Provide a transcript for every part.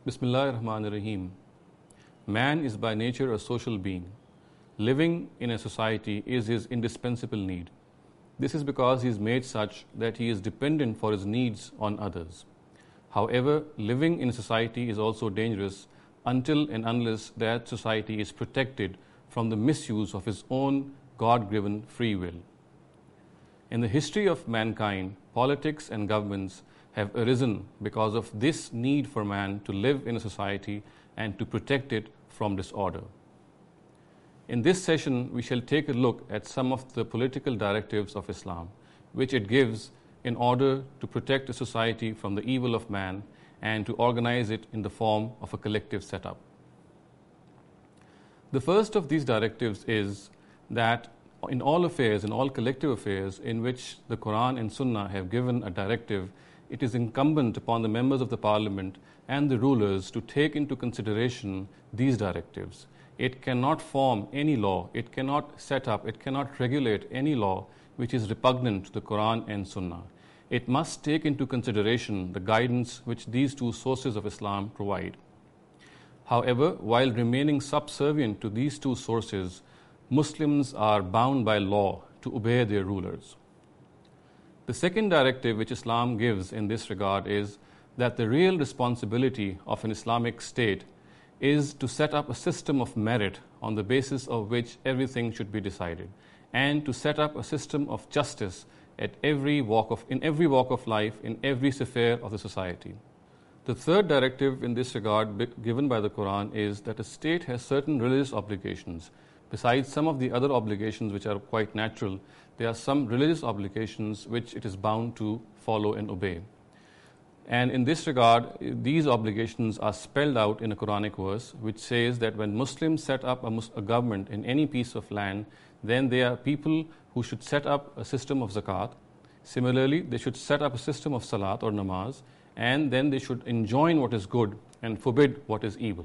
Bismillahir Rahmanir Rahim. Man is by nature a social being. Living in a society is his indispensable need. This is because he is made such that he is dependent for his needs on others. However, living in a society is also dangerous until and unless that society is protected from the misuse of his own God-given free will. In the history of mankind, politics and governments have arisen because of this need for man to live in a society and to protect it from disorder. In this session, we shall take a look at some of the political directives of Islam, which it gives in order to protect a society from the evil of man and to organize it in the form of a collective setup. The first of these directives is that in all affairs, in all collective affairs in which the Quran and Sunnah have given a directive, it is incumbent upon the members of the parliament and the rulers to take into consideration these directives. It cannot form any law, it cannot set up, it cannot regulate any law which is repugnant to the Quran and Sunnah. It must take into consideration the guidance which these two sources of Islam provide. However, while remaining subservient to these two sources, Muslims are bound by law to obey their rulers. The second directive which Islam gives in this regard is that the real responsibility of an Islamic state is to set up a system of merit on the basis of which everything should be decided, and to set up a system of justice in every walk of life, in every sphere of the society. The third directive in this regard given by the Quran is that a state has certain religious obligations. Besides some of the other obligations which are quite natural, there are some religious obligations which it is bound to follow and obey. And in this regard, these obligations are spelled out in a Quranic verse which says that when Muslims set up a government in any piece of land, then they are people who should set up a system of zakat. Similarly, they should set up a system of salat or namaz, and then they should enjoin what is good and forbid what is evil.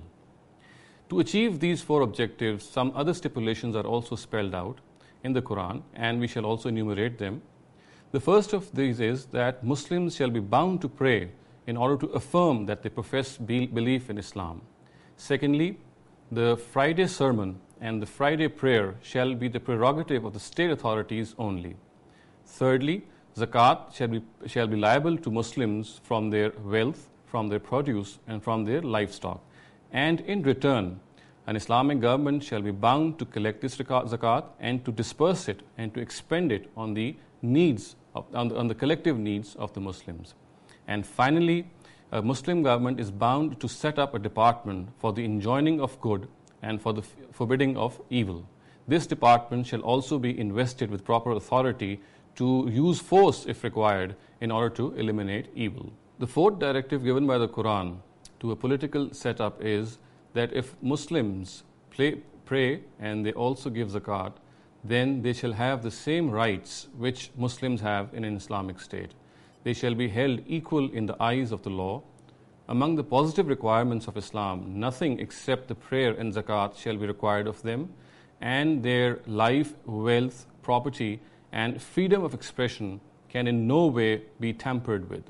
To achieve these four objectives, some other stipulations are also spelled out in the Quran, and we shall also enumerate them. The first of these is that Muslims shall be bound to pray in order to affirm that they profess belief in Islam. Secondly, the Friday sermon and the Friday prayer shall be the prerogative of the state authorities only. Thirdly, zakat shall be liable to Muslims from their wealth, from their produce, and from their livestock. And in return, an Islamic government shall be bound to collect this zakat and to disperse it and to expend it on the on the collective needs of the Muslims. And finally, a Muslim government is bound to set up a department for the enjoining of good and for the forbidding of evil. This department shall also be invested with proper authority to use force if required in order to eliminate evil. The fourth directive given by the Quran to a political setup is that if Muslims pray and they also give zakat, then they shall have the same rights which Muslims have in an Islamic state. They shall be held equal in the eyes of the law. Among the positive requirements of Islam, nothing except the prayer and zakat shall be required of them, and their life, wealth, property, and freedom of expression can in no way be tampered with.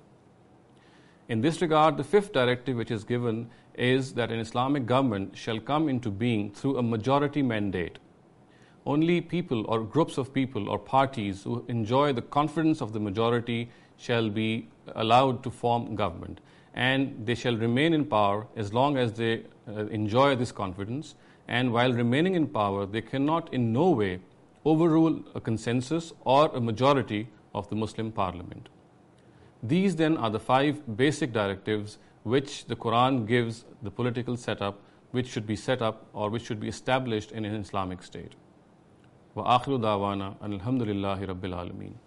In this regard, the fifth directive which is given is that an Islamic government shall come into being through a majority mandate. Only people or groups of people or parties who enjoy the confidence of the majority shall be allowed to form government, and they shall remain in power as long as they enjoy this confidence, and while remaining in power, they cannot in no way overrule a consensus or a majority of the Muslim parliament. These then are the five basic directives which the Quran gives the political setup which should be set up or which should be established in an Islamic state. Wa akhiru da'wana alhamdulillahi rabbil alameen.